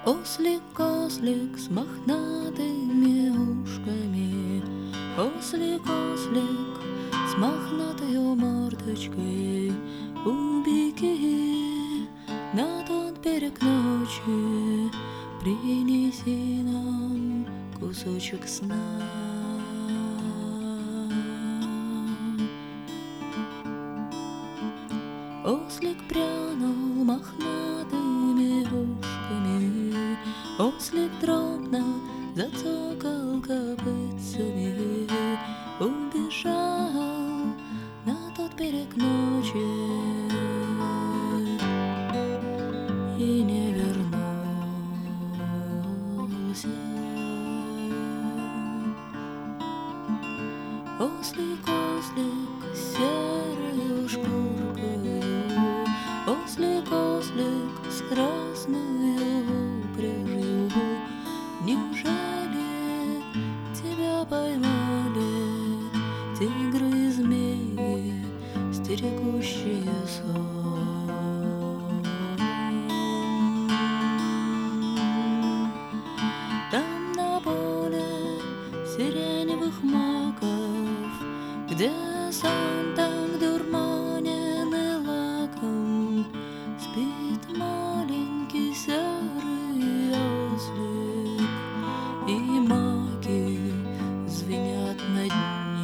Ослик, ослик с мохнатыми ушками, ослик, ослик с мохнатою мордочкой, убеги на тот берег ночи, принеси нам кусочек сна. Ослик прянул мохнатыми ушками, ослик дробно зацокал копытцами, убежал на тот берег ночи и не вернулся. Ослик, ослик с серою шкуркою, ослик, ослик с красною упряжью, неужели тебя поймали тигры и змеи, стерегущие сон? Там на поле сиреневых маков, где Санта дурманенный лаком, спит маленький серый ослик, и маки звенят над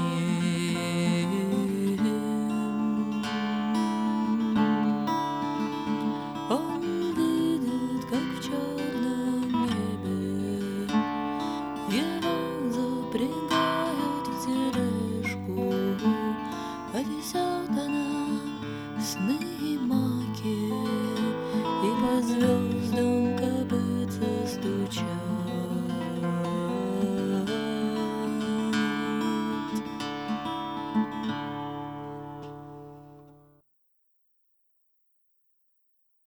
ним. Он видит, как в черном небе его запрягают в тележку, повезет она сны и маки, и по звездам